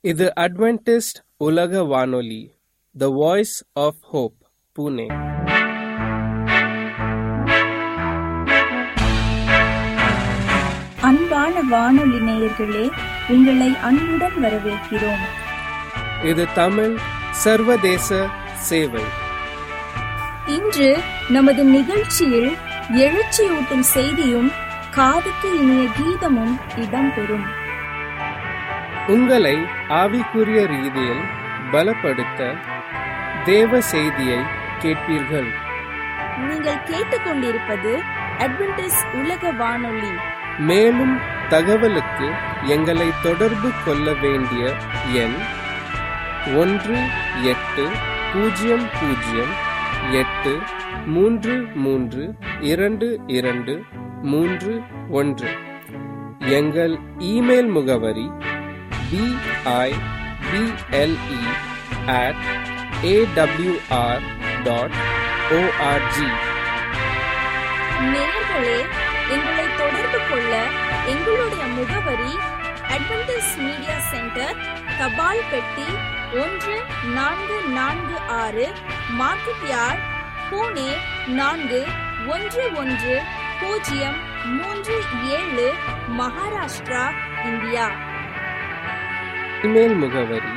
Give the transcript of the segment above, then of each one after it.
இது அட்வென்டிஸ்ட் உலக வானொலி, the voice of hope, Pune. அன்பான வானொலி நேயர்களே, உங்களை அன்புடன் வரவேற்கிறோம். இது தமிழ் சர்வதேச சேவை. இன்று நமது நிகழ்ச்சியில் எழுச்சியூட்டும் செய்தியும் காதுக்கு இனிய கீதமும் இடம்பெறும். உங்களை ஆவிக்குரிய ரீதியில் பலப்படுத்த தேவ செய்தியை கேட்பீர்கள். நீங்கள் கேட்டுக்கொண்டிருப்பது அட்வென்டிஸ்ட் உலக வானொலி. மேலும் தகவலுக்கு எங்களை தொடர்பு கொள்ள வேண்டிய எண் 1-800-833-2231. எங்கள் இமெயில் முகவரி bible@awr.org. நேயர்களே, எங்களை தொடர்பு கொள்ள எங்களுடைய முகவரி அட்வென்டிஸ்ட் மீடியா சென்டர், தபால் பெட்டி 1446, market yard, Pune 411037, Maharashtra, India. Email முகவரி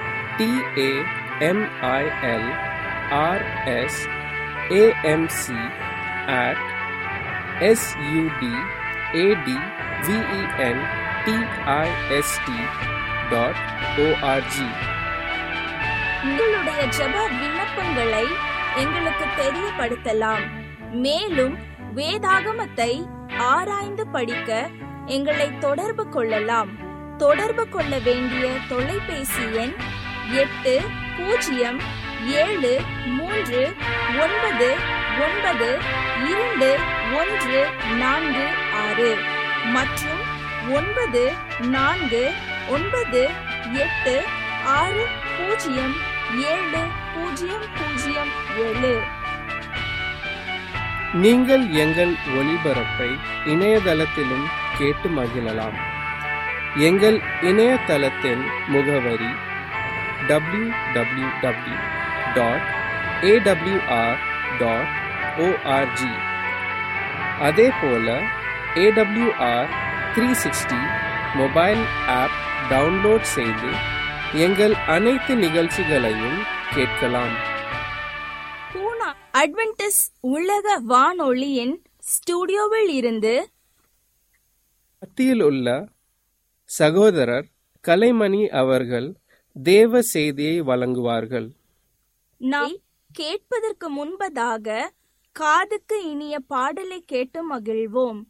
tamilrsamc@sudventist.org. உங்களுடைய ஜெப விண்ணப்பங்களை எங்களுக்கு தெரியப்படுத்தலாம். மேலும் வேதாகமத்தை ஆராய்ந்து படிக்க எங்களை தொடர்பு கொள்ளலாம். தொடர்பு கொள்ள வேண்டிய தொலைபேசி எண் 8073399146 மற்றும் 94986007. நீங்கள் எங்கள் ஒளிபரப்பை இணையதளத்திலும் கேட்டு மகிழலாம். எங்கள் இணையதளத்தின் முகவரி www.awr.org. அதேபோல AWR 360 மொபைல் ஆப் டவுன்லோட் செய்து எங்கள் அனைத்து நிகழ்ச்சிகளையும் கேட்கலாம். பூனா அட்வென்டிஸ்ட் உலக வானொலியின் ஸ்டுடியோவில் இருந்து மத்தியில் உள்ள சகோதரர் கலைமணி அவர்கள் தேவ செய்தியை வழங்குவார்கள். நாம் கேட்பதற்கு முன்பதாக காதுக்கு இனிய பாடலை கேட்டு மகிழ்வோம்.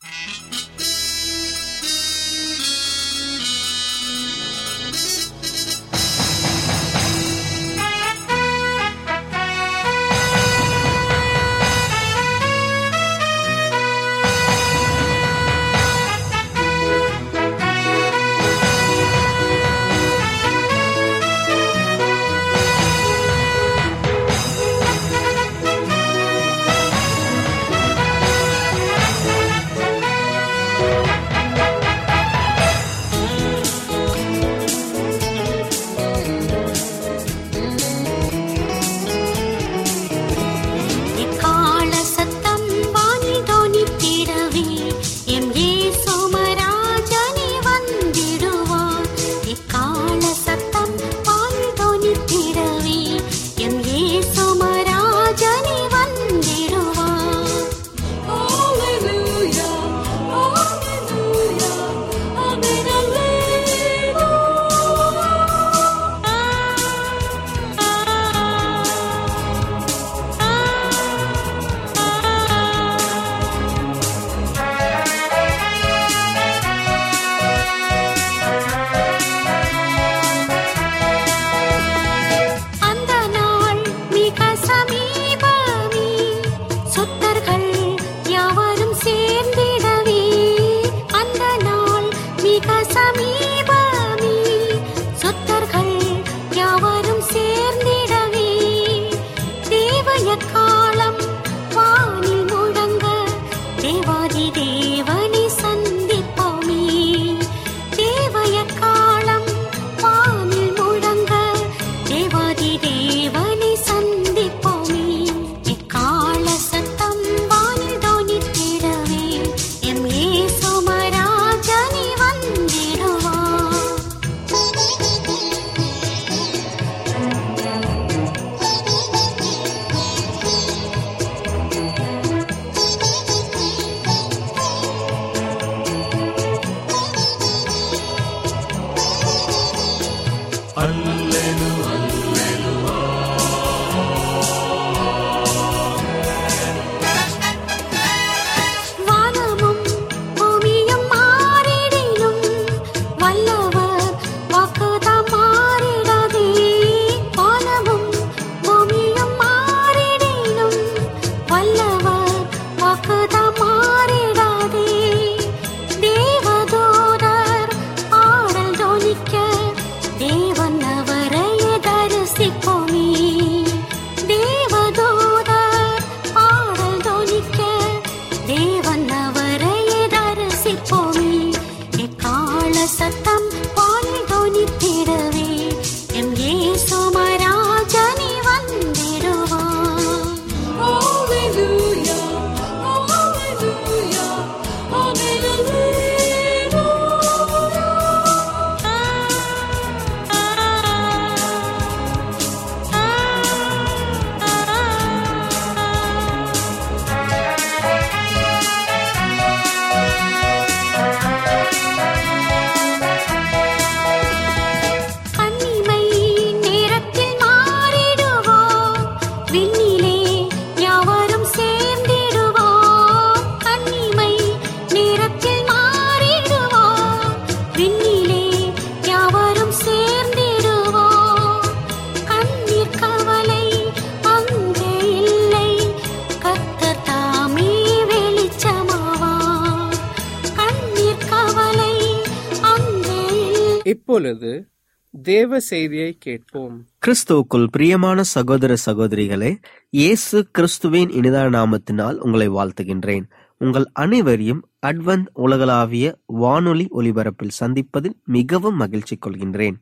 இப்பொழுது தேவ செய்தியை கேட்போம். கிறிஸ்துவுக்குள் பிரியமான சகோதர சகோதரிகளே, இயேசு கிறிஸ்துவின் இனிதான நாமத்தினால் உங்களை வாழ்த்துகின்றேன். உங்கள் அனைவரையும் அட்வென்ட் உலகளாவிய வானொலி ஒலிபரப்பில் சந்திப்பதில் மிகவும் மகிழ்ச்சி கொள்கின்றேன்.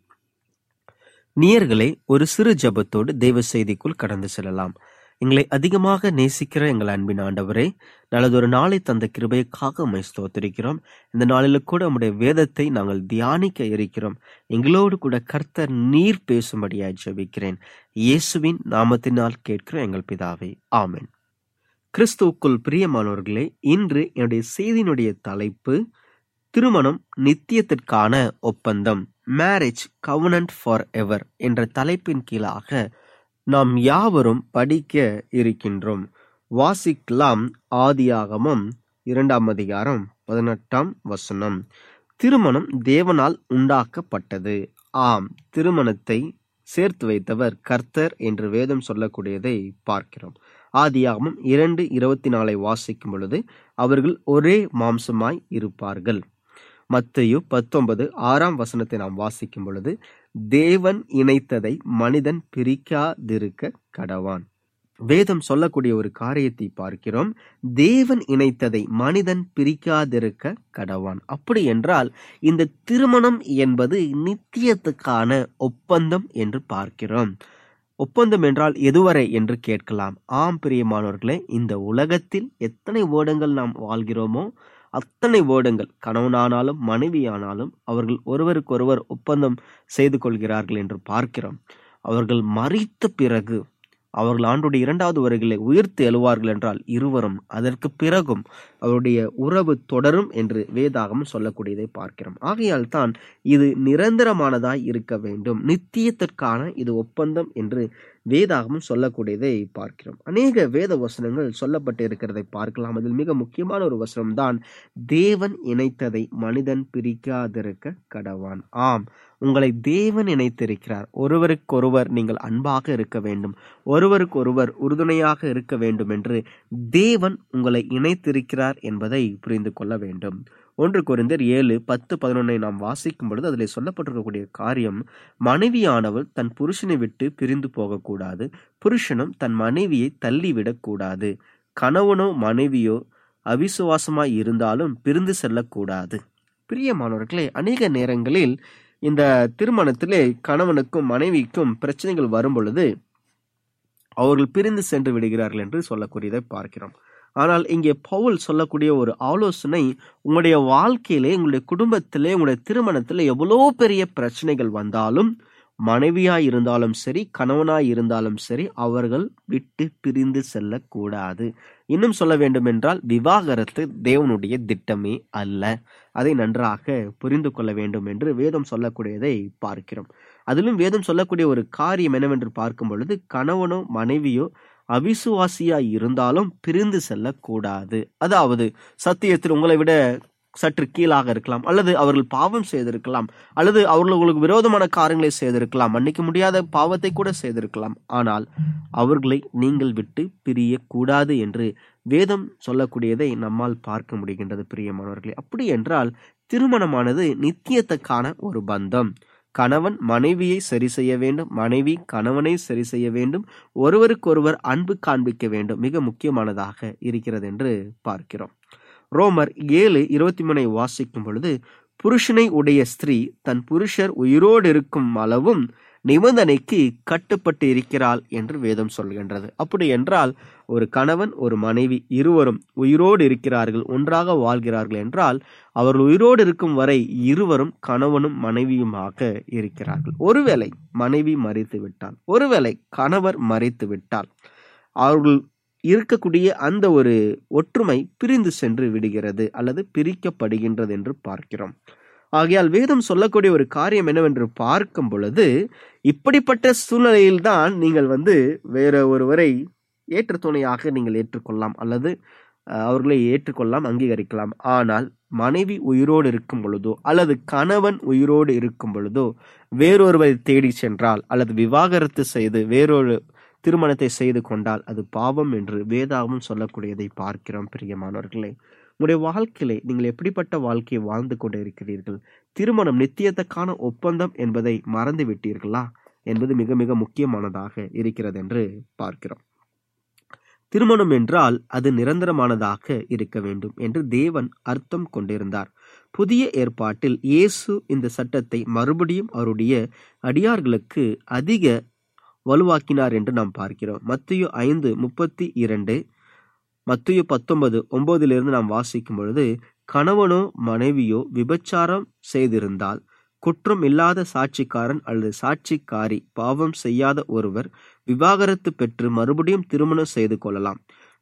நேயர்களே, ஒரு சிறு ஜெபத்தோடு தேவ செய்திக்குள் கடந்து செல்லலாம். எங்களை அதிகமாக நேசிக்கிற எங்கள் அன்பின் ஆண்டவரே, நல்லதொரு நாளை தந்த கிருபைக்காக உம்மை ஸ்தோத்திரிக்கிறோம். இந்த நாளில் கூட உம்முடைய வேதத்தை நாங்கள் தியானிக்க இருக்கிறோம். எங்களோடு கூட கர்த்தர் நீர் பேசும்படியாய் ஜெபிக்கிறேன். இயேசுவின் நாமத்தினால் கேட்கிற எங்கள் பிதாவே, ஆமென். கிறிஸ்துவுக்குள் பிரியமானவர்களே, இன்று என்னுடைய செய்தியினுடைய தலைப்பு திருமணம் நித்தியத்திற்கான ஒப்பந்தம், மேரேஜ் கவனன்ட் ஃபார் எவர் என்ற தலைப்பின் கீழாக நாம் யாவரும் படிக்க இருக்கின்றோம். வாசிக்கலாம். ஆதியாகமம் 2ஆம் அதிகாரம் 18ஆம் வசனம். திருமணம் தேவனால் உண்டாக்கப்பட்டது. ஆம், திருமணத்தை சேர்த்து வைத்தவர் கர்த்தர் என்று வேதம் சொல்லக்கூடியதை பார்க்கிறோம். ஆதியாகமம் 2:24 வாசிக்கும் பொழுது, அவர்கள் ஒரே மாம்சமாய் இருப்பார்கள். மத்தேயு 19:6 வசனத்தை நாம் வாசிக்கும் பொழுது, தேவன் இணைத்ததை மனிதன் பிரிக்காதிருக்க கடவான். வேதம் சொல்லக்கூடிய ஒரு காரியத்தை பார்க்கிறோம். தேவன் இணைத்ததை மனிதன் பிரிக்காதிருக்க கடவான். அப்படி என்றால் இந்த திருமணம் என்பது நித்தியத்துக்கான ஒப்பந்தம் என்று பார்க்கிறோம். ஒப்பந்தம் என்றால் எதுவரை என்று கேட்கலாம். ஆம் பிரியமானவர்களே, இந்த உலகத்தில் எத்தனை வருடங்கள் நாம் வாழ்கிறோமோ அத்தனை வருடங்கள் கணவனானாலும் மனைவியானாலும் அவர்கள் ஒருவருக்கொருவர் ஒப்பந்தம் செய்து கொள்கிறார்கள் என்று பார்க்கிறோம். அவர்கள் மரித்த பிறகு அவர்கள் ஆண்டுடைய 2வது வருகையிலே உயிர்த்து எழுவார்கள் என்றால் இருவரும் அதற்கு பிறகும் அவருடைய உறவு தொடரும் என்று வேதாகமம் சொல்லக்கூடியதை பார்க்கிறோம். ஆகையால் தான் இது நிரந்தரமானதாய் இருக்க வேண்டும், நித்தியத்திற்கான இது ஒப்பந்தம் என்று வேதாகமம் சொல்லக்கூடியதை பார்க்கிறோம். அநேக வேத வசனங்கள் சொல்லப்பட்டு இருக்கிறதை பார்க்கலாம். அதில் மிக முக்கியமான ஒரு வசனம் தான், தேவன் இணைத்ததை மனிதன் பிரிக்காதிருக்க கடவான். ஆம், உங்களை தேவன் இணைத்திருக்கிறார். ஒருவருக்கொருவர் நீங்கள் அன்பாக இருக்க வேண்டும், ஒருவருக்கொருவர் உறுதுணையாக இருக்க வேண்டும் என்று தேவன் உங்களை இணைத்திருக்கிறார் என்பதை புரிந்து கொள்ள வேண்டும். 1 கொரிந்தியர் 7:10-11 நாம் வாசிக்கும் பொழுது அதில் சொல்லப்பட்டிருக்கக்கூடிய காரியம், மனைவியானவள் தன் புருஷனை விட்டு பிரிந்து போகக்கூடாது, புருஷனும் தன் மனைவியை தள்ளிவிடக்கூடாது, கணவனோ மனைவியோ அவிசுவாசமாய் இருந்தாலும் பிரிந்து செல்லக்கூடாது. பிரியமானவர்களே, அநேக நேரங்களில் இந்த திருமணத்திலே கணவனுக்கும் மனைவிக்கும் பிரச்சனைகள் வரும் பொழுது அவர்கள் பிரிந்து சென்று விடுகிறார்கள் என்று சொல்லக்கூடியதை பார்க்கிறோம். ஆனால் இங்கே பவுல் சொல்லக்கூடிய ஒரு ஆலோசனை, உங்களுடைய வாழ்க்கையிலே, உங்களுடைய குடும்பத்திலே, உங்களுடைய திருமணத்திலே எவ்வளோ பெரிய பிரச்சனைகள் வந்தாலும் மனைவியாய் இருந்தாலும் சரி, கணவனாய் இருந்தாலும் சரி, அவர்கள் விட்டு பிரிந்து செல்லக்கூடாது. இன்னும் சொல்ல வேண்டும் என்றால், விவாகரத்து தேவனுடைய திட்டமே அல்ல. அதை நன்றாக புரிந்து கொள்ள வேண்டும் என்று வேதம் சொல்லக்கூடியதை பார்க்கிறோம். அதிலும் வேதம் சொல்லக்கூடிய ஒரு காரியம் என்னவென்று பார்க்கும் பொழுது, கணவனோ மனைவியோ அவிசுவாசியாய் இருந்தாலும் பிரிந்து செல்லக்கூடாது. அதாவது சத்தியத்தில் உங்களை விட சற்று கீழாக இருக்கலாம், அல்லது அவர்கள் பாவம் செய்திருக்கலாம், அல்லது அவர்களுக்கு விரோதமான காரியங்களை செய்திருக்கலாம், மன்னிக்க முடியாத பாவத்தை கூட செய்திருக்கலாம். ஆனால் அவர்களை நீங்கள் விட்டு பிரியக்கூடாது என்று வேதம் சொல்லக்கூடியதை நம்மால் பார்க்க முடிகின்றது பிரியமானவர்களே. அப்படி என்றால் திருமணமானது நித்தியத்துக்கான ஒரு பந்தம். கணவன் மனைவியை சரி செய்ய வேண்டும், மனைவி கணவனை சரி செய்ய வேண்டும், ஒருவருக்கொருவர் அன்பு காண்பிக்க வேண்டும். மிக முக்கியமானதாக இருக்கிறது என்று பார்க்கிறோம். ரோமர் 7:23 வாசிக்கும் பொழுது, புருஷனை உடைய ஸ்திரீ தன் புருஷர் உயிரோடு இருக்கும் அளவும் நிபந்தனைக்கு கட்டுப்பட்டு இருக்கிறாள் என்று வேதம் சொல்கின்றது. அப்படி என்றால் ஒரு கணவன் ஒரு மனைவி இருவரும் உயிரோடு இருக்கிறார்கள், ஒன்றாக வாழ்கிறார்கள் என்றால் அவர்கள் உயிரோடு இருக்கும் வரை இருவரும் கணவனும் மனைவியுமாக இருக்கிறார்கள். ஒருவேளை மனைவி மரித்து விட்டால், ஒருவேளை கணவர் மரித்து விட்டால், அவர்கள் இருக்கக்கூடிய அந்த ஒரு ஒற்றுமை பிரிந்து சென்று விடுகிறது அல்லது பிரிக்கப்படுகின்றது என்று பார்க்கிறோம். ஆகையால் வேதம் சொல்லக்கூடிய ஒரு காரியம் என்னவென்று பார்க்கும் பொழுது, இப்படிப்பட்ட சூழ்நிலையில்தான் நீங்கள் வேற ஒருவரை ஏற்ற துணையாக நீங்கள் ஏற்றுக்கொள்ளலாம், அல்லது அவர்களை ஏற்றுக்கொள்ளலாம், அங்கீகரிக்கலாம். ஆனால் மனைவி உயிரோடு இருக்கும் பொழுதோ அல்லது கணவன் உயிரோடு இருக்கும் பொழுதோ வேறொருவரை தேடி சென்றால் அல்லது விவாகரத்து செய்து வேறொரு திருமணத்தை செய்து கொண்டால் அது பாவம் என்று வேதாகமும் சொல்லக்கூடியதை பார்க்கிறோம். பிரியமானவர்களே, உங்களுடைய வாழ்க்கையிலே நீங்கள் எப்படிப்பட்ட வாழ்க்கையை வாழ்ந்து கொண்டு இருக்கிறீர்கள்? திருமணம் நித்தியத்துக்கான ஒப்பந்தம் என்பதை மறந்து விட்டீர்களா என்பது மிக மிக முக்கியமானதாக இருக்கிறது என்று பார்க்கிறோம். திருமணம் என்றால் அது நிரந்தரமானதாக இருக்க வேண்டும் என்று தேவன் அர்த்தம் கொண்டிருந்தார். புதிய ஏற்பாட்டில் இயேசு இந்த சட்டத்தை மறுபடியும் அவருடைய அடியார்களுக்கு அதிக வலுவாக்கினார் என்று நாம் பார்க்கிறோம். மத்தேயு 5:32, மத்தேயு 19:9 நாம் வாசிக்கும் பொழுது, கணவனோ மனைவியோ விபச்சாரம் செய்திருந்தால் குற்றம் இல்லாத சாட்சிக்காரன் அல்லது சாட்சிக்காரி பாவம் செய்யாத ஒருவர் விவாகரத்து பெற்று மறுபடியும் திருமணம் செய்து கொள்ளலாம்.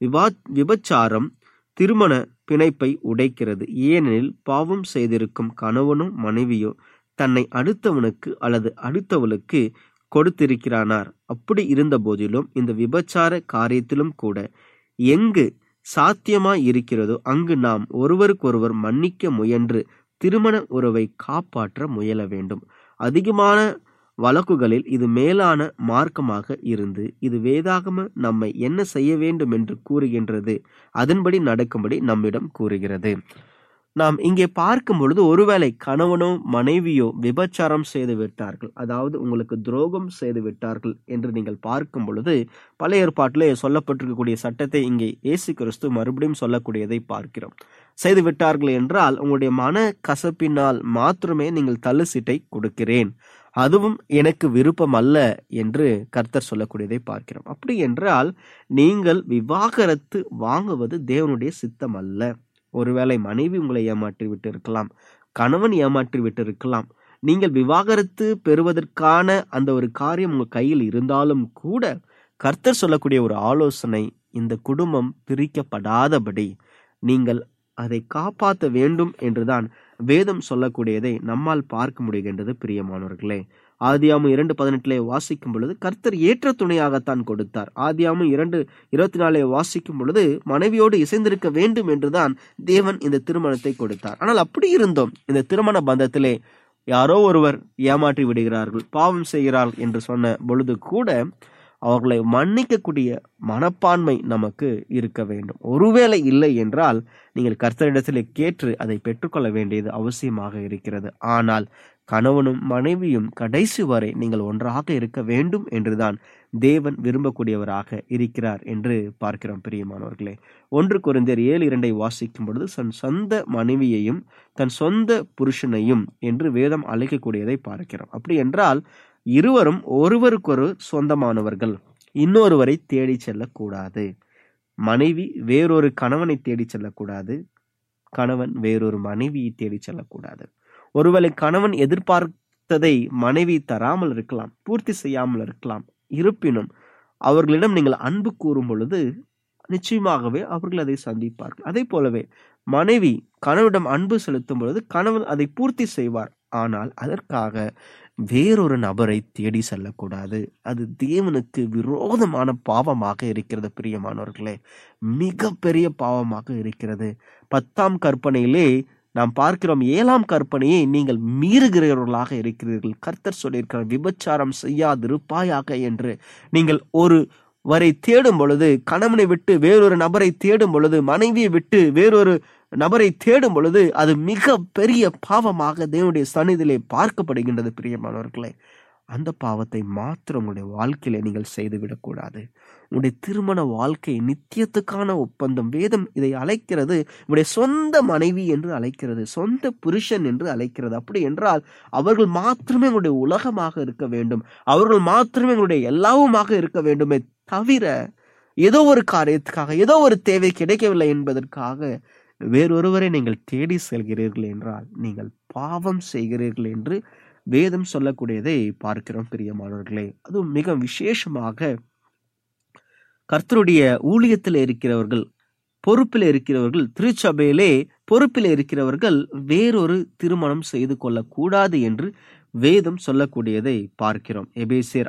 விபச்சாரம் திருமண பிணைப்பை உடைக்கிறது. ஏனெனில் பாவம் செய்திருக்கும் கணவனோ மனைவியோ தன்னை அடுத்தவனுக்கு அல்லது அடுத்தவளுக்கு கொடுத்திருக்கிறானார். அப்படி இருந்த போதிலும் இந்த விபச்சார காரியத்திலும் கூட எங்கு சாத்தியமாய் இருக்கிறதோ அங்கு நாம் ஒருவருக்கொருவர் மன்னிக்க முயன்று திருமண உறவை காப்பாற்ற முயல வேண்டும். அதிகமான வழக்குகளில் இது மேலான மார்க்கமாக இருந்து இது வேதாகம நம்மை என்ன செய்ய வேண்டும் என்று கூறுகின்றது, அதன்படி நடக்கும்படி நம்மிடம் கூறுகிறது. நாம் இங்கே பார்க்கும் பொழுது, ஒருவேளை கணவனோ மனைவியோ விபச்சாரம் செய்து விட்டார்கள், அதாவது உங்களுக்கு துரோகம் செய்து விட்டார்கள் என்று நீங்கள் பார்க்கும் பொழுது, பழைய ஏற்பாட்டிலே சொல்லப்பட்டிருக்கக்கூடிய சட்டத்தை இங்கே இயேசு கிறிஸ்து மறுபடியும் சொல்லக்கூடியதை பார்க்கிறோம். செய்து விட்டார்கள் என்றால் உங்களுடைய மன கசப்பினால் மாத்திரமே நீங்கள் தள்ளு சீட்டை கொடுக்கிறேன், அதுவும் எனக்கு விருப்பம் அல்ல என்று கர்த்தர் சொல்லக்கூடியதை பார்க்கிறோம். அப்படி என்றால் நீங்கள் விவாகரத்து வாங்குவது தேவனுடைய சித்தம் அல்ல. ஒருவேளை மனைவி உங்களை ஏமாற்றி விட்டு இருக்கலாம், கணவன் ஏமாற்றி விட்டு இருக்கலாம். நீங்கள் விவாகரத்து பெறுவதற்கான அந்த ஒரு காரியம் உங்க கையில் இருந்தாலும் கூட கர்த்தர் சொல்லக்கூடிய ஒரு ஆலோசனை, இந்த குடும்பம் பிரிக்கப்படாதபடி நீங்கள் அதை காப்பாற்ற வேண்டும் என்றுதான் வேதம் சொல்லக்கூடியதை நம்மால் பார்க்க முடிகின்றது. பிரியமானவர்களே, ஆதியாகமம் 2:18 வாசிக்கும் பொழுது கர்த்தர் ஏற்ற துணையாகத்தான் கொடுத்தார். ஆதியாகமம் 2:24 வாசிக்கும் பொழுது மனைவியோடு இசைந்திருக்க வேண்டும் என்றுதான் தேவன் இந்த திருமணத்தை கொடுத்தார். ஆனால் அப்படி இருந்தோம் இந்த திருமண பந்தத்திலே யாரோ ஒருவர் ஏமாற்றி விடுகிறார்கள், பாவம் செய்கிறார்கள் என்று சொன்ன பொழுது கூட அவர்களை மன்னிக்கக்கூடிய மனப்பான்மை நமக்கு இருக்க வேண்டும். ஒருவேளை இல்லை என்றால் நீங்கள் கர்த்தரிடத்தில் கேட்டு அதை பெற்றுக்கொள்ள வேண்டியது அவசியமாக இருக்கிறது. ஆனால் கணவனும் மனைவியும் கடைசி வரை நீங்கள் ஒன்றாக இருக்க வேண்டும் என்றுதான் தேவன் விரும்பக்கூடியவராக இருக்கிறார் என்று பார்க்கிறோம். பிரியமானவர்களே, 1 கொரிந்தியர் 7:2 வாசிக்கும் பொழுது தன் சொந்த மனைவியையும் தன் சொந்த புருஷனையும் என்று வேதம் அழைக்கக்கூடியதை பார்க்கிறோம். அப்படி என்றால் இருவரும் ஒருவருக்கொரு சொந்தமானவர்கள், இன்னொருவரை தேடி செல்லக்கூடாது. மனைவி வேறொரு கணவனை தேடி செல்லக்கூடாது, கணவன் வேறொரு மனைவியை தேடி செல்லக்கூடாது. ஒருவேளை கணவன் எதிர்பார்த்ததை மனைவி தராமல் இருக்கலாம், பூர்த்தி செய்யாமல் இருக்கலாம். இருப்பினும் அவர்களிடம் நீங்கள் அன்பு கூறும் பொழுது நிச்சயமாகவே அவர்கள் அதை சந்திப்பார்கள். அதே போலவே மனைவி கணவனிடம் அன்பு செலுத்தும் பொழுது கணவன் அதை பூர்த்தி செய்வார். ஆனால் அதற்காக வேறொரு நபரை தேடி செல்லக்கூடாது. அது தேவனுக்கு விரோதமான பாவமாக இருக்கிறது. பிரியமானவர்களே, மிக பெரிய பாவமாக இருக்கிறது. 10ஆம் கற்பனையிலே நாம் பார்க்கிறோம், 7ஆம் கற்பனையை நீங்கள் மீறுகிறவர்களாக இருக்கிறீர்கள். கர்த்தர் சொல்லியிருக்கிறார், விபச்சாரம் செய்யாதிருப்பாயாக என்று. நீங்கள் ஒருவரை தேடும் பொழுது, கணவனை விட்டு வேறொரு நபரை தேடும் பொழுது, மனைவியை விட்டு வேறொரு நபரை தேடும் பொழுது அது மிக பெரிய பாவமாக தேவனுடைய சந்நிதியிலே பார்க்கப்படுகின்றது. பிரியமானவர்களே, அந்த பாவத்தை மாத்திரம் உங்களுடைய வாழ்க்கையில நீங்கள் செய்துவிடக்கூடாது. உங்களுடைய திருமண வாழ்க்கை நித்தியத்துக்கான ஒப்பந்தம். வேதம் இதை அழைக்கிறது, உங்களுடைய சொந்த மனைவி என்று அழைக்கிறது, சொந்த புருஷன் என்று அழைக்கிறது. அப்படி என்றால் அவர்கள் மாத்திரமே உங்களுடைய உலகமாக இருக்க வேண்டும், அவர்கள் மாத்திரமே உங்களுடைய எல்லாவுமாக இருக்க வேண்டுமே தவிர ஏதோ ஒரு காரியத்துக்காக, ஏதோ ஒரு தேவை கிடைக்கவில்லை என்பதற்காக வேறொருவரை நீங்கள் தேடி செல்கிறீர்கள் என்றால் நீங்கள் பாவம் செய்கிறீர்கள் என்று வேதம் சொல்லக்கூடியதை பார்க்கிறோம். பிரியமானவர்களே, அதுவும் மிக விசேஷமாக கர்த்தருடைய ஊழியத்தில் இருக்கிறவர்கள், பொறுப்பில் இருக்கிறவர்கள், திருச்சபையிலே பொறுப்பில் இருக்கிறவர்கள் வேறொரு திருமணம் செய்து கொள்ளக்கூடாது என்று வேதம் சொல்லக்கூடியதை பார்க்கிறோம். எபேசியர்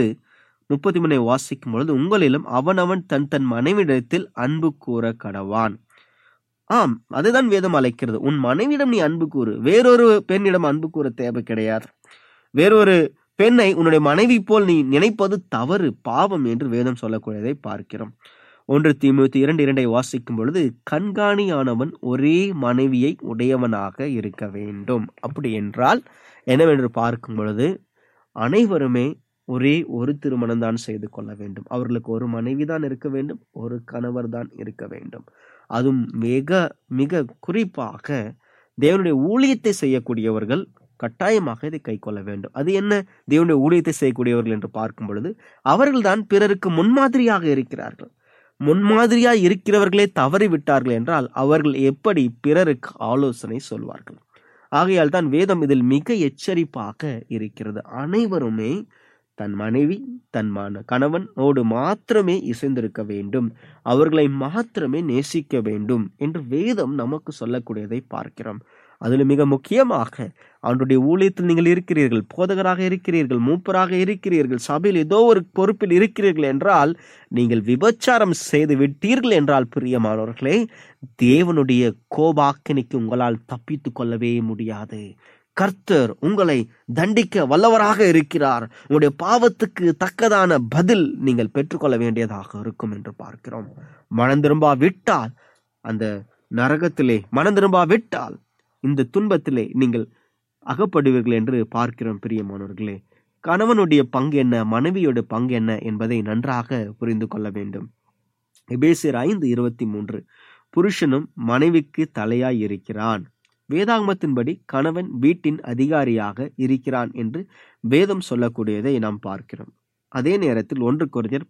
5:33 வாசிக்கும் பொழுது, உங்களிலும் அவனவன் தன் தன் மனைவிடத்தில் அன்பு கூற கடவான். ஆம், அதுதான் வேதம் அழைக்கிறது. உன் மனைவியிடம் நீ அன்பு கூறு, வேறொரு பெண்ணிடம் அன்பு கூற தேவை கிடையாது. வேறொரு பெண்ணை உன்னுடைய மனைவி போல் நீ நினைப்பது தவறு, பாவம் என்று வேதம் சொல்லக்கூடியதை பார்க்கிறோம். 1 தீமோத்தேயு 2:2 வாசிக்கும் பொழுது, கண்காணியானவன் ஒரே மனைவியை உடையவனாக இருக்க வேண்டும். அப்படி என்றால் என்னவென்று பார்க்கும் பொழுது அனைவருமே ஒரே ஒரு திருமணம் தான் செய்து கொள்ள வேண்டும். அவர்களுக்கு ஒரு மனைவி தான் இருக்க வேண்டும், ஒரு கணவர் தான் இருக்க வேண்டும். அதுவும் மிக மிக குறிப்பாக தேவனுடைய ஊழியத்தை செய்யக்கூடியவர்கள் கட்டாயமாக இதை கை கொள்ள வேண்டும். அது என்ன தேவனுடைய ஊழியத்தை செய்யக்கூடியவர்கள் என்று பார்க்கும் பொழுது அவர்கள்தான் பிறருக்கு முன்மாதிரியாக இருக்கிறார்கள். முன்மாதிரியாக இருக்கிறவர்களே தவறிவிட்டார்கள் என்றால் அவர்கள் எப்படி பிறருக்கு ஆலோசனை சொல்வார்கள்? ஆகையால் தான் வேதம் இதில் மிக எச்சரிப்பாக இருக்கிறது. அனைவருமே தன் மனைவி, தன் கணவனோடு மாத்திரமே இசைந்திருக்க வேண்டும், அவர்களை மாத்திரமே நேசிக்க வேண்டும் என்று வேதம் நமக்கு சொல்லக்கூடியதை பார்க்கிறோம். அதில் மிக முக்கியமாக அவருடைய ஊழியத்தில் நீங்கள் இருக்கிறீர்கள், போதகராக இருக்கிறீர்கள், மூப்பராக இருக்கிறீர்கள், சபையில் ஏதோ ஒரு பொறுப்பில் இருக்கிறீர்கள் என்றால் நீங்கள் விபச்சாரம் செய்து விட்டீர்கள் என்றால் பிரியமானவர்களே, தேவனுடைய கோபாக்கினிக்கு உங்களால் தப்பித்து கொள்ளவே முடியாது. கர்த்தர் உங்களை தண்டிக்க வல்லவராக இருக்கிறார். உங்களுடைய பாவத்துக்கு தக்கதான பதில் நீங்கள் பெற்றுக்கொள்ள வேண்டியதாக இருக்கும் என்று பார்க்கிறோம். மனம் திரும்பா விட்டால் அந்த நரகத்திலே, மனம் திரும்பா விட்டால் இந்த துன்பத்திலே நீங்கள் அகப்படுவீர்கள் என்று பார்க்கிறோம். பிரியமானவர்களே, கணவனுடைய பங்கு என்ன, மனைவியோட பங்கு என்ன என்பதை நன்றாக புரிந்து கொள்ள வேண்டும். எபேசியர் 5:23 புருஷனும் மனைவிக்கு தலையாய் இருக்கிறான். வேதாகமத்தின்படி கணவன் வீட்டின் அதிகாரியாக இருக்கிறான் என்று வேதம் சொல்லக்கூடியதை நாம் பார்க்கிறோம். அதே நேரத்தில் 1 கொரிந்தியர்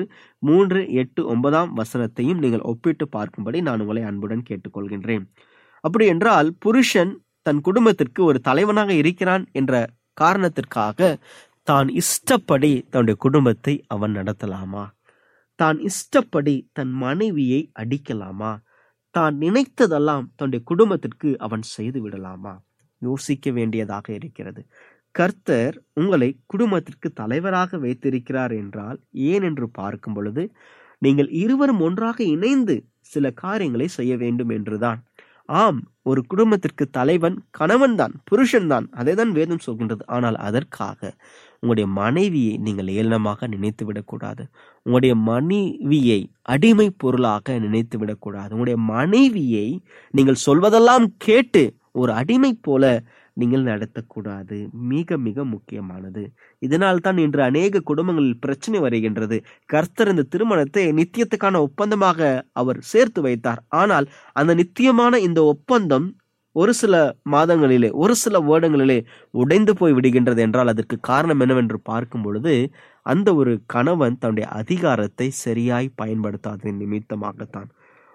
11:3-8-9 நீங்கள் ஒப்பிட்டு பார்க்கும்படி நான் உங்களை அன்புடன் கேட்டுக்கொள்கின்றேன். அப்படி என்றால் புருஷன் தன் குடும்பத்திற்கு ஒரு தலைவனாக இருக்கிறான் என்ற காரணத்திற்காக தான் இஷ்டப்படி தன்னுடைய குடும்பத்தை அவன் நடத்தலாமா? தான் இஷ்டப்படி தன் மனைவியை அடிக்கலாமா? தான் நினைத்ததெல்லாம் தன்னுடைய குடும்பத்திற்கு அவன் செய்து விடலாமா? யோசிக்க வேண்டியதாக இருக்கிறது. கர்த்தர் உங்களை குடும்பத்திற்கு தலைவராக வைத்திருக்கிறார் என்றால் ஏன் என்று பார்க்கும் பொழுது நீங்கள் இருவரும் ஒன்றாக இணைந்து சில காரியங்களை செய்ய வேண்டும் என்றுதான். ஆம், ஒரு குடும்பத்திற்கு தலைவன் கணவன் தான், புருஷன் தான், அதை தான் வேதம் சொல்கின்றது. ஆனால் அதற்காக உங்களுடைய மனைவியை நீங்கள் ஏளனமாக நினைத்து விடக்கூடாது. உங்களுடைய மனைவியை அடிமை பொருளாக நினைத்து விடக்கூடாது. உங்களுடைய மனைவியை நீங்கள் சொல்வதெல்லாம் கேட்டு ஒரு அடிமை போல நீங்கள் நடத்தக்கூடாது. மிக மிக முக்கியமானது. இதனால் தான் இன்று அநேக குடும்பங்களில் பிரச்சனை வருகின்றது. கர்த்தர் இந்த திருமணத்தை நித்தியத்துக்கான ஒப்பந்தமாக அவர் சேர்த்து வைத்தார். ஆனால் அந்த நித்தியமான இந்த ஒப்பந்தம் ஒரு சில மாதங்களிலே, ஒரு சில வருடங்களிலே உடைந்து போய் விடுகின்றது என்றால் அதற்கு காரணம் என்னவென்று பார்க்கும் பொழுது அந்த ஒரு கணவன் தன்னுடைய அதிகாரத்தை சரியாய் பயன்படுத்தாததின் நிமித்தமாகத்தான்.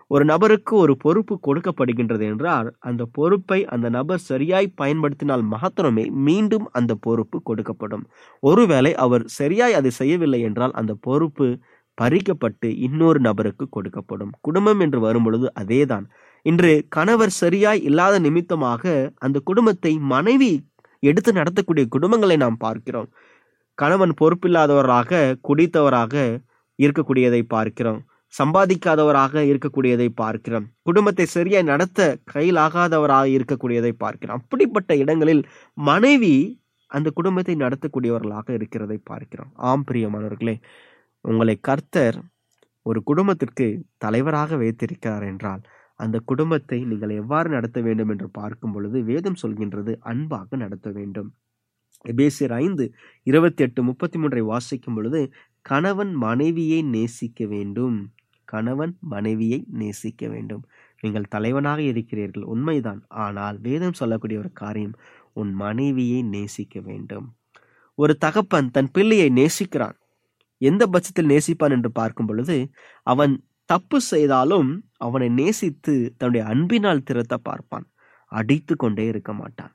ஒரு நபருக்கு ஒரு பொறுப்பு கொடுக்கப்படுகின்றது என்றால் அந்த பொறுப்பை அந்த நபர் சரியாய் பயன்படுத்தினால் மாத்திரமே மீண்டும் அந்த பொறுப்பு கொடுக்கப்படும். ஒருவேளை அவர் சரியாய் அதை செய்யவில்லை என்றால் அந்த பொறுப்பு பறிக்கப்பட்டு இன்னொரு நபருக்கு கொடுக்கப்படும். குடும்பம் என்று வரும் பொழுது அதேதான். இன்று கணவர் சரியாய் இல்லாத நிமித்தமாக அந்த குடும்பத்தை மனைவி எடுத்து நடத்தக்கூடிய குடும்பங்களை நாம் பார்க்கிறோம். கணவன் பொறுப்பில்லாதவராக, குடித்தவராக இருக்கக்கூடியதை பார்க்கிறோம். சம்பாதிக்காதவராக இருக்கக்கூடியதை பார்க்கிறோம். குடும்பத்தை சரியாய் நடத்த கையிலாகாதவராக இருக்கக்கூடியதை பார்க்கிறோம். அப்படிப்பட்ட இடங்களில் மனைவி அந்த குடும்பத்தை நடத்தக்கூடியவர்களாக இருக்கிறதை பார்க்கிறோம். ஆம் பிரியமானவர்களே, உங்களை கர்த்தர் ஒரு குடும்பத்திற்கு தலைவராக வைத்திருக்கிறார் என்றால் அந்த குடும்பத்தை நீங்கள் எவ்வாறு நடத்த வேண்டும் என்று பார்க்கும் பொழுது வேதம் சொல்கின்றது அன்பாக நடத்த வேண்டும். எபேசியர் 5:28-33 வாசிக்கும் பொழுது கணவன் மனைவியை நேசிக்க வேண்டும். கணவன் மனைவியை நேசிக்க வேண்டும். நீங்கள் தலைவனாக இருக்கிறீர்கள், உண்மைதான். ஆனால் வேதம் சொல்லக்கூடிய ஒரு காரியம், உன் மனைவியை நேசிக்க வேண்டும். ஒரு தகப்பன் தன் பிள்ளையை நேசிக்கிறான். எந்த பட்சத்தில் நேசிப்பான் என்று பார்க்கும் பொழுது அவன் தப்பு செய்தாலும் அவனை நேசித்து தன்னுடைய அன்பினால் திருத்த பார்ப்பான். அடித்து கொண்டே இருக்க மாட்டான்.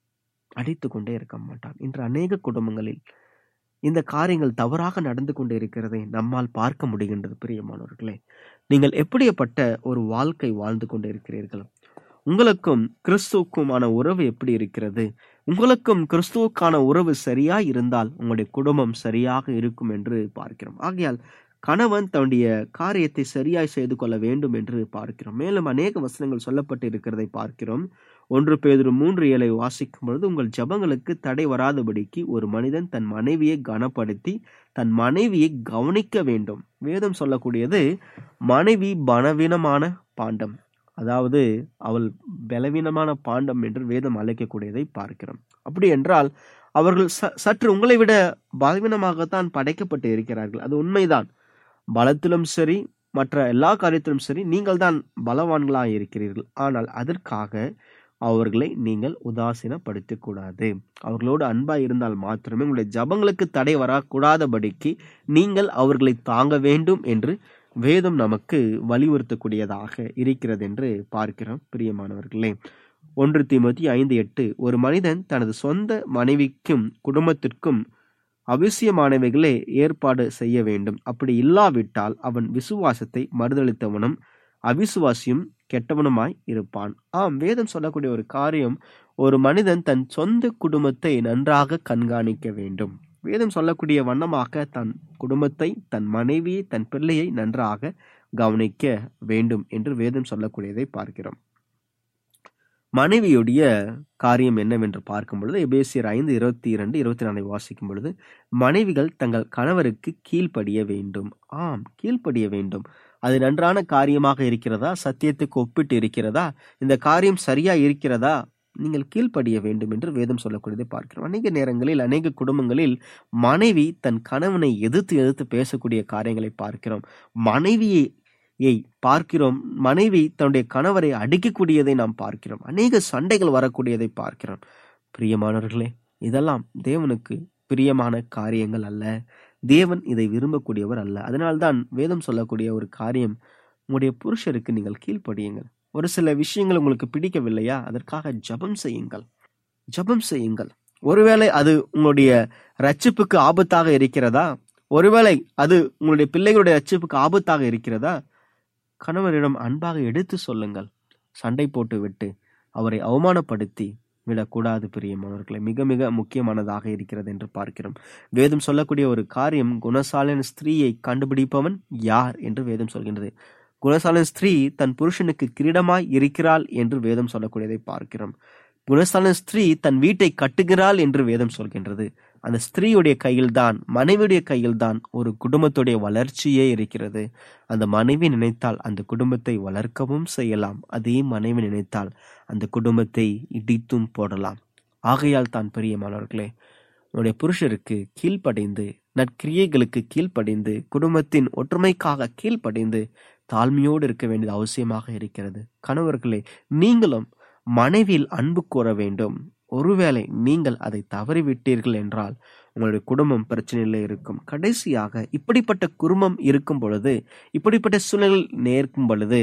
இன்று அநேக குடும்பங்களில் இந்த காரியங்கள் தவறாக நடந்து கொண்டு இருக்கிறதை நம்மால் பார்க்க முடிகின்றது. பிரியமானவர்களே, நீங்கள் எப்படிப்பட்ட ஒரு வாழ்க்கை வாழ்ந்து கொண்டு இருக்கிறீர்கள்? உங்களுக்கும் கிறிஸ்துவுக்குமான உறவு எப்படி இருக்கிறது? உங்களுக்கும் கிறிஸ்துவுக்கான உறவு சரியாய் இருந்தால் உங்களுடைய குடும்பம் சரியாக இருக்கும் என்று பார்க்கிறோம். ஆகையால் கணவன் தன்னுடைய காரியத்தை சரியாய் செய்து கொள்ள வேண்டும் என்று பார்க்கிறோம். மேலும் அநேக வசனங்கள் சொல்லப்பட்டு இருக்கிறதை பார்க்கிறோம். 1 பேதுரு 3:7 வாசிக்கும் பொழுது உங்கள் ஜெபங்களுக்கு தடை வராதபடிக்கு ஒரு மனிதன் தன் மனைவியை கனப்படுத்தி தன் மனைவியை கவனிக்க வேண்டும். வேதம் சொல்லக்கூடியது மனைவி பலவீனமான பாண்டம், அதாவது அவள் பலவீனமான பாண்டம் என்று வேதம் அழைக்கக்கூடியதை பார்க்கிறோம். அப்படி என்றால் அவர்கள் சற்று உங்களை விட பலவீனமாகத்தான் படைக்கப்பட்டு இருக்கிறார்கள். அது உண்மைதான். பலத்திலும் சரி, மற்ற எல்லா காரியத்திலும் சரி, நீங்கள் தான் பலவான்களாக இருக்கிறீர்கள். ஆனால் அதற்காக அவர்களை நீங்கள் உதாசீனப்படுத்தக் கூடாது. அவர்களோடு அன்பாய் இருந்தால் மாத்திரமே உங்களுடைய ஜபங்களுக்கு தடை வரக்கூடாதபடிக்கு நீங்கள் அவர்களை தாங்க வேண்டும் என்று வேதம் நமக்கு வலியுறுத்தக்கூடியதாக இருக்கிறது என்று பார்க்கிறோம். பிரியமானவர்களே, 1 தீமோத்தி 5:8 ஒரு மனிதன் தனது சொந்த மனைவிக்கும் குடும்பத்திற்கும் அவசியமானவைகளே ஏற்பாடு செய்ய வேண்டும். அப்படி இல்லாவிட்டால் அவன் விசுவாசத்தை மறுதளித்தவனும் அவிசுவாசியும் கெட்டவனுமாய் இருப்பான். ஆம், வேதம் சொல்லக்கூடிய ஒரு காரியம், ஒரு மனிதன் தன் சொந்த குடும்பத்தை நன்றாக கண்காணிக்க வேண்டும். வேதம் சொல்லக்கூடிய வண்ணமாக தன் குடும்பத்தை, தன் மனைவியை, தன் பிள்ளையை நன்றாக கவனிக்க வேண்டும் என்று வேதம் சொல்லக்கூடியதை பார்க்கிறோம். மனைவியுடைய காரியம் என்னவென்று பார்க்கும் பொழுது எபேசியர் 5:22-24 வாசிக்கும் பொழுது மனைவிகள் தங்கள் கணவருக்கு கீழ்ப்படிய வேண்டும். ஆம், கீழ்ப்படிய வேண்டும். அது நன்றான காரியமாக இருக்கிறதா? சத்தியத்துக்கு ஒப்பிட்டு இருக்கிறதா? இந்த காரியம் சரியா இருக்கிறதா? நீங்கள் கீழ்ப்படிய வேண்டும் என்று வேதம் சொல்லக்கூடியதை பார்க்கிறோம். அநேக நேரங்களில் அநேக குடும்பங்களில் மனைவி தன் கணவனை எதிர்த்து பேசக்கூடிய காரியங்களை பார்க்கிறோம். மனைவியை பார்க்கிறோம். மனைவி தன்னுடைய கணவரை அடிக்கக்கூடியதை நாம் பார்க்கிறோம். அநேக சண்டைகள் வரக்கூடியதை பார்க்கிறோம். பிரியமானவர்களே, இதெல்லாம் தேவனுக்கு பிரியமான காரியங்கள் அல்ல. தேவன் இதை விரும்பக்கூடியவர் அல்ல. அதனால்தான் வேதம் சொல்லக்கூடிய ஒரு காரியம், உங்களுடைய புருஷருக்கு நீங்கள் கீழ்ப்படியுங்கள். ஒரு சில விஷயங்கள் உங்களுக்கு பிடிக்கவில்லையா? அதற்காக ஜெபம் செய்யுங்கள். ஒருவேளை அது உங்களுடைய ரட்சிப்புக்கு ஆபத்தாக இருக்கிறதா? ஒருவேளை அது உங்களுடைய பிள்ளைகளுடைய ரட்சிப்புக்கு ஆபத்தாக இருக்கிறதா? கணவரிடம் அன்பாக எடுத்து சொல்லுங்கள். சண்டை போட்டு விட்டு அவரை அவமானப்படுத்தி விடக்கூடாது. பிரியமானவர்களை, மிக மிக முக்கியமானதாக இருக்கிறது என்று பார்க்கிறோம். வேதம் சொல்லக்கூடிய ஒரு காரியம், குணசாலின ஸ்திரீயை கண்டுபிடிப்பவன் யார் என்று வேதம் சொல்கின்றது. குணசாலின ஸ்திரீ தன் புருஷனுக்கு கிரீடமாய் இருக்கிறாள் என்று வேதம் சொல்லக்கூடியதை பார்க்கிறோம். குணசாலின ஸ்திரீ தன் வீட்டை கட்டுகிறாள் என்று வேதம் சொல்கின்றது. அந்த ஸ்திரீயுடைய கையில்தான், மனைவியுடைய கையில்தான் ஒரு குடும்பத்துடைய வளர்ச்சியே இருக்கிறது. அந்த மனைவி நினைத்தால் அந்த குடும்பத்தை வளர்க்கவும் செய்யலாம். அதே மனைவி நினைத்தால் அந்த குடும்பத்தை இடித்தும் போடலாம். ஆகையால் தான் பிரியமானவர்களே, உன்னுடைய புருஷருக்கு கீழ்ப்படிந்து, நற்கிரியைகளுக்கு கீழ்ப்படிந்து, குடும்பத்தின் ஒற்றுமைக்காக கீழ்ப்படிந்து தாழ்மையோடு இருக்க வேண்டியது அவசியமாக இருக்கிறது. கணவர்களே, நீங்களும் மனைவியில் அன்பு கூற வேண்டும். ஒருவேளை நீங்கள் அதை தவறிவிட்டீர்கள் என்றால் உங்களுடைய குடும்பம் பிரச்சனையில இருக்கும். கடைசியாக இப்படிப்பட்ட குடும்பம் இருக்கும் பொழுது, இப்படிப்பட்ட சூழ்நிலை நேர்க்கும் பொழுது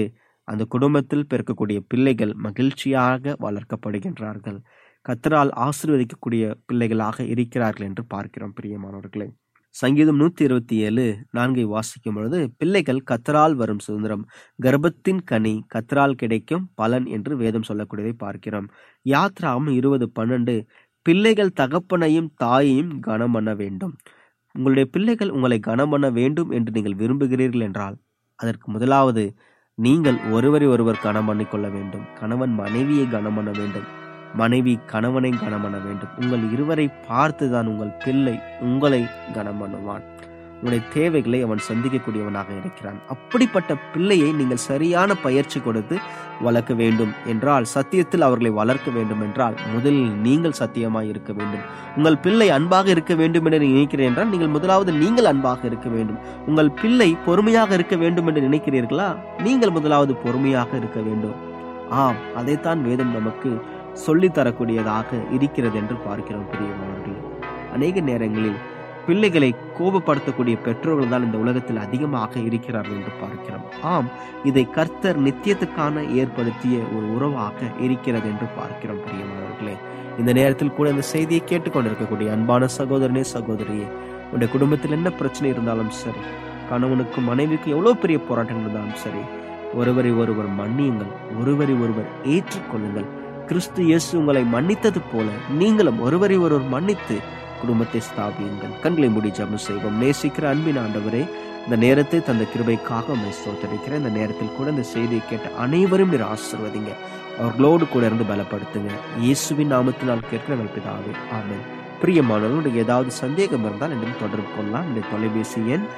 அந்த குடும்பத்தில் பிறக்கக்கூடிய பிள்ளைகள் மகிழ்ச்சியாக வளர்க்கப்படுகின்றார்கள். கர்த்தரால் ஆசீர்வதிக்கக்கூடிய பிள்ளைகளாக இருக்கிறார்கள் என்று பார்க்கிறோம். பிரியமானவர்களே, சங்கீதம் 127:4 வாசிக்கும் பொழுது, பிள்ளைகள் கர்த்தரால் வரும் சுதந்திரம், கர்ப்பத்தின் கனி கர்த்தரால் கிடைக்கும் பலன் என்று வேதம் சொல்லக்கூடியதை பார்க்கிறோம். யாத்ராகம் 20:12, பிள்ளைகள் தகப்பனையும் தாயையும் கனம் பண்ண வேண்டும். உங்களுடைய பிள்ளைகள் உங்களை கனம் பண்ண வேண்டும் என்று நீங்கள் விரும்புகிறீர்கள் என்றால் அதற்கு முதலாவது நீங்கள் ஒருவரை ஒருவர் கனம் பண்ணிக்கொள்ள வேண்டும். கணவன் மனைவியை கனம் பண்ண வேண்டும், மனைவி கணவனை கனம் பண்ண வேண்டும். உங்கள் இருவரை பார்த்துதான் உங்கள் பிள்ளை உங்களை கனம் பண்ணுவான். உங்களுடைய தேவைகளை அவன் சந்திக்கக்கூடியவனாக இருக்கிறான். அப்படிப்பட்ட பிள்ளையை நீங்கள் சரியான பயிற்சி கொடுத்து வளர்க்க வேண்டும் என்றால், சத்தியத்தில் அவர்களை வளர்க்க வேண்டும் என்றால் முதலில் நீங்கள் சத்தியமாய் இருக்க வேண்டும். உங்கள் பிள்ளை அன்பாக இருக்க வேண்டும் என்று நினைக்கிறேன் என்றால் நீங்கள் முதலாவது நீங்கள் அன்பாக இருக்க வேண்டும். உங்கள் பிள்ளை பொறுமையாக இருக்க வேண்டும் என்று நினைக்கிறீர்களா? நீங்கள் முதலாவது பொறுமையாக இருக்க வேண்டும். ஆம், அதைத்தான் வேதம் நமக்கு சொல்லி தரக்கூடியதாக இருக்கிறது என்று பார்க்கிறோம். பிரியமானவர்களே, அநேக நேரங்களில் பிள்ளைகளை கோபப்படுத்தக்கூடிய பெற்றோர்கள் தான் இந்த உலகத்தில் அதிகமாக இருக்கிறார்கள் என்று பார்க்கிறோம். ஆம், இதை கர்த்தர் நித்தியத்துக்கான ஏற்படுத்திய ஒரு உறவாக இருக்கிறது என்று பார்க்கிறோம். பிரியமானவர்களே, இந்த நேரத்தில் கூட இந்த செய்தியை கேட்டுக்கொண்டிருக்கக்கூடிய அன்பான சகோதரனே, சகோதரியே, உங்களுடைய குடும்பத்தில் என்ன பிரச்சனை இருந்தாலும் சரி, கணவனுக்கும் மனைவிக்கும் எவ்வளவு பெரிய போராட்டம் இருந்தாலும் சரி, ஒருவரை ஒருவர் மன்னியுங்கள், ஒருவரை ஒருவர் ஏற்றுக்கொள்ளுங்கள். கிறிஸ்து இயேசு உங்களை மன்னித்தது போல நீங்களும் ஒருவரை ஒருவர் மன்னித்து குடும்பத்தை ஸ்தாபியுங்கள். கண்களை மூடி ஜெபம் செய்வோம். நேசிக்கிற அன்பின் ஆண்டவரே, இந்த நேரத்தை தந்த கிருபைக்காக உம்மை ஸ்தோத்திரிக்கிறேன். இந்த நேரத்தில் கூட இந்த செய்தியை கேட்ட அனைவரும் நீர் ஆசீர்வதிங்க, அவர்களோடு கூட இருந்து பலப்படுத்துங்க. இயேசுவின் நாமத்தினால் கேட்கிற பிதாவே, ஆமென். பிரியமானவர்களுடைய ஏதாவது சந்தேகம் இருந்தால் என்னுடன் தொடர்பு கொள்ளலாம். என்னுடைய தொலைபேசி எண்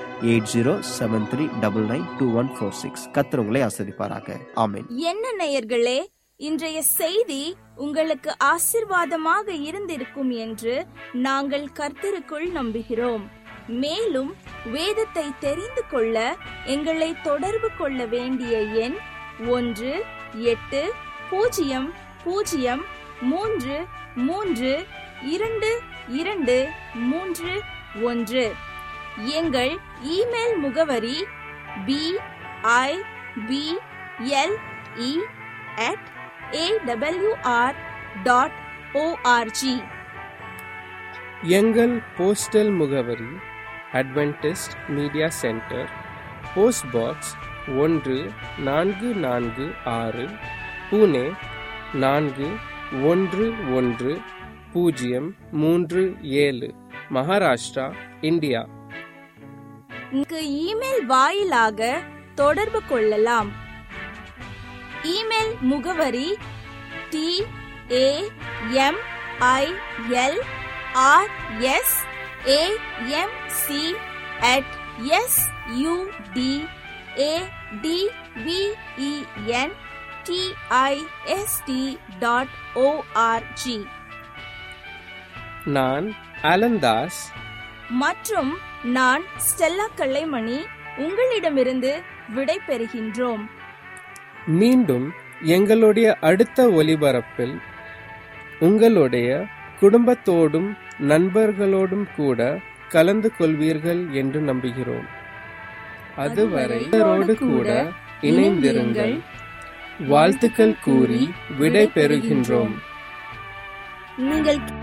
8073992146. கர்த்தர் உங்களை ஆசீர்வதிப்பாராக. ஆமென். என்ன நேயர்களே, இன்றைய செய்தி உங்களுக்கு ஆசீர்வாதமாக இருந்திருக்கும் என்று நாங்கள் கர்த்தருக்குள் நம்புகிறோம். மேலும் வேதத்தை தெரிந்து கொள்ள எங்களை தொடர்பு கொள்ள வேண்டிய எண் 1-800-332-2231. எங்கள் இமெயில் முகவரி BIBLE@awr.org. எங்கள் போஸ்டல் முகவரி Adventist media centre, post box 1446, Pune 411037, Maharashtra, India. Email வாயிலாக தொடர்பு கொள்ளலாம். இமெயில் முகவரி tamilrams@sudentist.org. நான் அலந்தாஸ் மற்றும் நான் ஸ்டெல்லா கல்லைமணி உங்களிடமிருந்து விடை பெறுகின்றோம். மீண்டும் எங்களுடைய அடுத்த ஒலிபரப்பில் உங்களுடைய குடும்பத்தோடும் நண்பர்களோடும் கூட கலந்து கொள்வீர்கள் என்று நம்புகிறோம். அதுவரை இவரோடு கூட இணைந்திருங்கள். வாழ்த்துக்கள் கூறி விடை பெறுகின்றோம். நீங்கள்